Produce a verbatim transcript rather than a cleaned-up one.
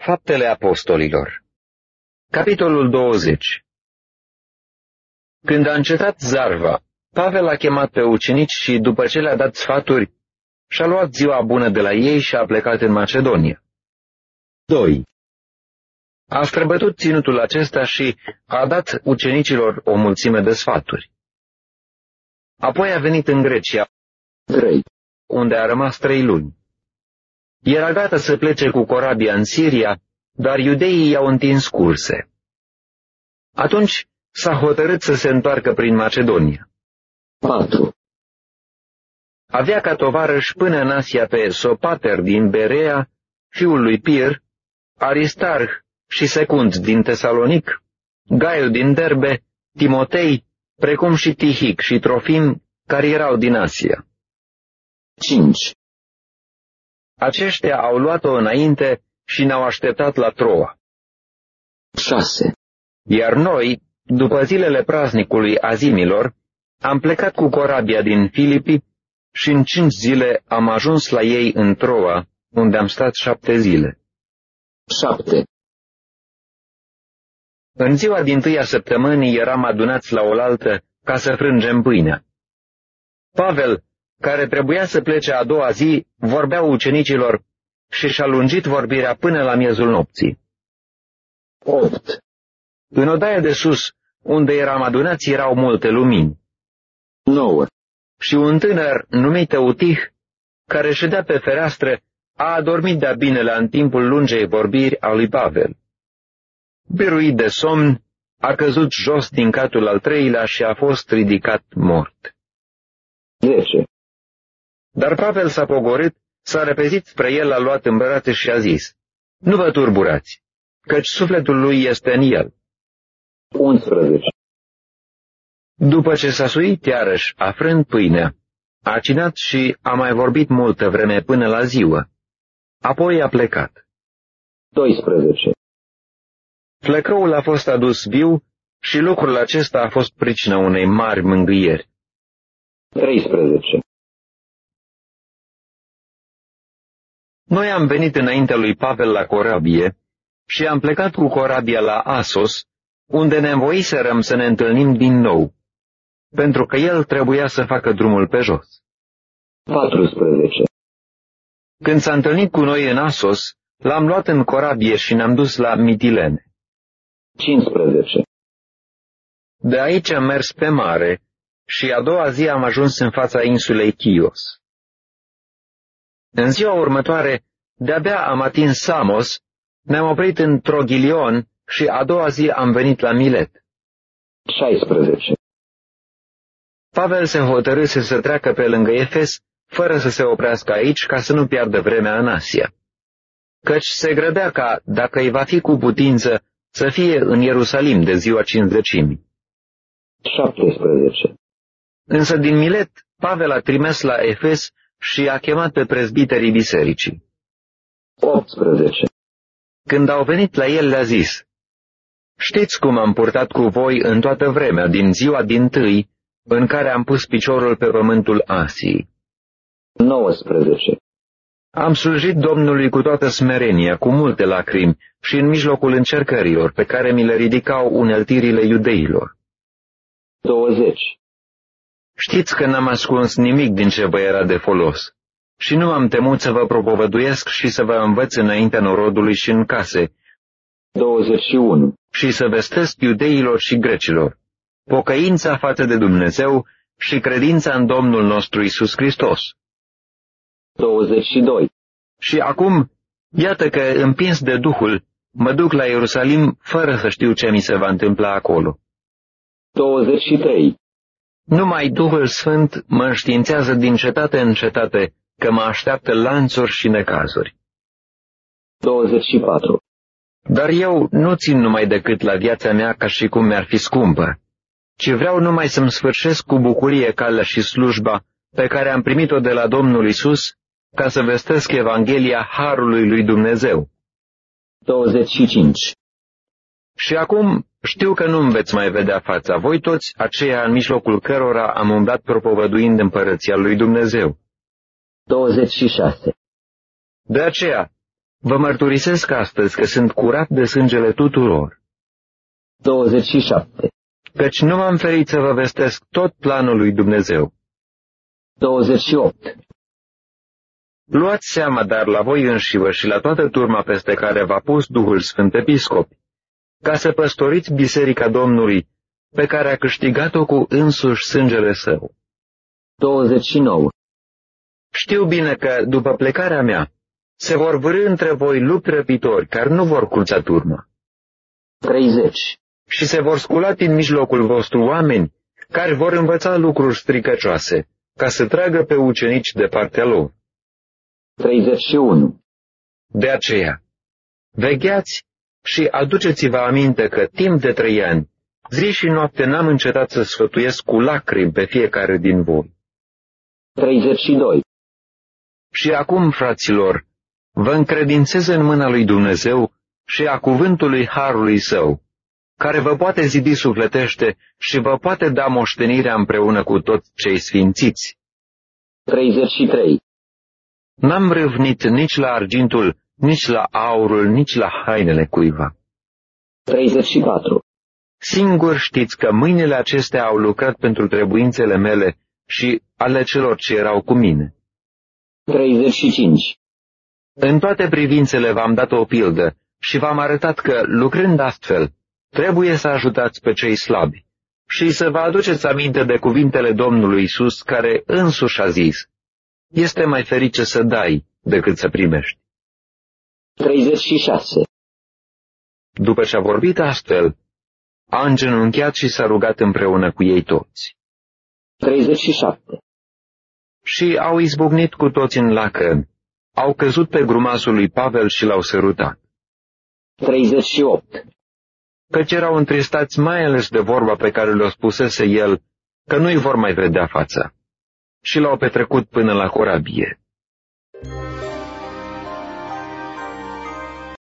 Faptele Apostolilor. Capitolul douăzeci. Când a încetat zarva, Pavel a chemat pe ucenici și, după ce le-a dat sfaturi, și-a luat ziua bună de la ei și a plecat în Macedonia. doi. A străbătut ținutul acesta și a dat ucenicilor o mulțime de sfaturi. Apoi a venit în Grecia, trei. unde a rămas trei luni. Era gata să plece cu corabia în Siria, dar iudeii i-au întins curse. Atunci s-a hotărât să se întoarcă prin Macedonia. patru. Avea ca tovarăși până în Asia pe Sopater din Berea, fiul lui Pir, Aristarh și Secund din Tesalonic, Gaiu din Derbe, Timotei, precum și Tihic și Trofim, care erau din Asia. cinci. Aceștia au luat-o înainte și ne-au așteptat la Troa. șase. Iar noi, după zilele praznicului Azimilor, am plecat cu corabia din Filipi și în cinci zile am ajuns la ei în Troa, unde am stat șapte zile. șapte. În ziua dintâia săptămânii eram adunați la oaltă ca să frângem pâinea. Pavel, care trebuia să plece a doua zi, vorbea ucenicilor și și-a lungit vorbirea până la miezul nopții. opt. În odaia de sus, unde eram adunați, erau multe lumini. nouă. Și un tânăr numit Eutih, care ședea pe fereastră, a adormit de-a binelea în timpul lungei vorbiri a lui Pavel. Biruit de somn, a căzut jos din catul al treilea și a fost ridicat mort. zece. Dar Pavel s-a pogorât, s-a repezit spre el, l-a luat în brațe și a zis: "Nu vă turburați, căci sufletul lui este în el." unsprezece. După ce s-a suit iarăși, afrând pâinea, a cinat și a mai vorbit multă vreme până la ziua. Apoi a plecat. doisprezece. Flăcăul a fost adus viu și lucrul acesta a fost pricina unei mari mângâieri. treisprezece. Noi am venit înaintea lui Pavel la corabie și am plecat cu corabia la Asos, unde ne învoiserăm să ne întâlnim din nou, pentru că el trebuia să facă drumul pe jos. paisprezece. Când s-a întâlnit cu noi în Asos, l-am luat în corabie și ne-am dus la Mitilene. cincisprezece. De aici am mers pe mare și a doua zi am ajuns în fața insulei Chios. În ziua următoare, de-abia am atins Samos, ne-am oprit în Troghilion și a doua zi am venit la Milet. șaisprezece. Pavel se hotărâse să treacă pe lângă Efes, fără să se oprească aici, ca să nu piardă vremea în Asia. Căci se grăbea ca, dacă îi va fi cu putință, să fie în Ierusalim de ziua Cincizecimii. șaptesprezece. Însă din Milet, Pavel a trimis la Efes și a chemat pe prezbiterii bisericii. optsprezece. Când au venit la el, le-a zis: "Știți cum am purtat cu voi în toată vremea, din ziua dintâi, în care am pus piciorul pe pământul Asiei. nouăsprezece. Am slujit Domnului cu toată smerenia, cu multe lacrimi și în mijlocul încercărilor pe care mi le ridicau uneltirile iudeilor. douăzeci. Știți că n-am ascuns nimic din ce vă era de folos și nu am temut să vă propovăduiesc și să vă învăț înaintea norodului și în case douăzeci și unu. și să vestesc iudeilor și grecilor pocăința față de Dumnezeu și credința în Domnul nostru Iisus Hristos. douăzeci și doi. Și acum, iată că, împins de Duhul, mă duc la Ierusalim fără să știu ce mi se va întâmpla acolo. douăzeci și trei. Numai Duhul Sfânt mă înștiințează din cetate în cetate că mă așteaptă lanțuri și necazuri. douăzeci și patru. Dar eu nu țin numai decât la viața mea ca și cum mi-ar fi scumpă, ci vreau numai să-mi sfârșesc cu bucurie calea și slujba pe care am primit-o de la Domnul Isus, ca să vestesc Evanghelia Harului lui Dumnezeu. douăzeci și cinci. Și acum știu că nu-mi veți mai vedea fața, voi toți aceia în mijlocul cărora am umblat propovăduind împărăția lui Dumnezeu. douăzeci și șase. De aceea, Vă mărturisesc astăzi că sunt curat de sângele tuturor, douăzeci și șapte, căci nu m-am ferit să vă vestesc tot planul lui Dumnezeu. douăzeci și opt, Luați seama dar la voi înșivă și la toată turma peste care v-a pus Duhul Sfânt Episcopi, ca să păstoriți biserica Domnului, pe care a câștigat-o cu însuși sângele său. douăzeci și nouă, Știu bine că, după plecarea mea, se vor vârî între voi lupi răpitori care nu vor curța turma, treizeci, și se vor scula din mijlocul vostru oameni care vor învăța lucruri stricăcioase, ca să tragă pe ucenici de partea lor. treizeci și unu, De aceea, vegheați și aduceți-vă aminte că timp de trei ani, zi și noapte n-am încetat să sfătuiesc cu lacrimi pe fiecare din voi. treizeci și doi, Și acum, fraților, vă încredințez în mâna lui Dumnezeu și a cuvântului harului său, care vă poate zidi sufletește și vă poate da moștenirea împreună cu toți cei sfințiți. treizeci și trei, N-am râvnit nici la argintul, nici la aurul, nici la hainele cuiva. treizeci și patru, Singur știți că mâinile acestea au lucrat pentru trebuințele mele și ale celor ce erau cu mine. treizeci și cinci, În toate privințele v-am dat o pildă și v-am arătat că, lucrând astfel, trebuie să ajutați pe cei slabi și să vă aduceți aminte de cuvintele Domnului Iisus, care însuși a zis: este mai ferice să dai decât să primești. treizeci și șase, După ce a vorbit astfel, a îngenunchiat și s-a rugat împreună cu ei toți. treizeci și șapte, Și au izbucnit cu toți în lacrimi, au căzut pe grumasul lui Pavel și l-au sărutat, treizeci și opt, căci erau întristați mai ales de vorba pe care le-o spusese el, că nu-i vor mai vedea fața, și l-au petrecut până la corabie.